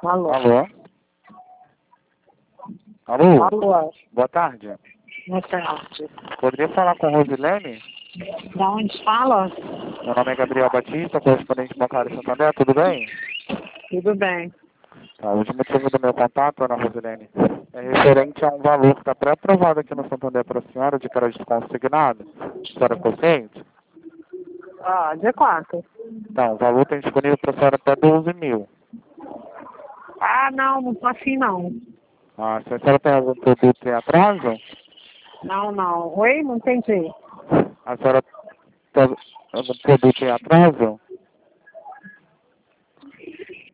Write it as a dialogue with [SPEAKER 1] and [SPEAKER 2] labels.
[SPEAKER 1] Alô?
[SPEAKER 2] Alô? Alô?
[SPEAKER 1] Alô?
[SPEAKER 2] Boa tarde.
[SPEAKER 1] Boa tarde.
[SPEAKER 2] Poderia falar com Rosilene?
[SPEAKER 1] Da onde fala?
[SPEAKER 2] Meu nome é Gabriel Batista, correspondente bancário Santander, tudo bem?
[SPEAKER 1] Tudo bem.
[SPEAKER 2] Tá, o último motivo do meu contato, Ana Rosilene, é referente a um valor que está pré-aprovado aqui no Santander para a senhora, de crédito consignado. A senhora é consciente?
[SPEAKER 1] Ah, dia 4.
[SPEAKER 2] Então, o valor tem disponível para a senhora até 12 mil.
[SPEAKER 1] Ah, não tô assim não.
[SPEAKER 2] Ah, se a senhora tem algum produto em atraso,
[SPEAKER 1] Não. Oi, não entendi.
[SPEAKER 2] a senhora tem algum produto em atraso?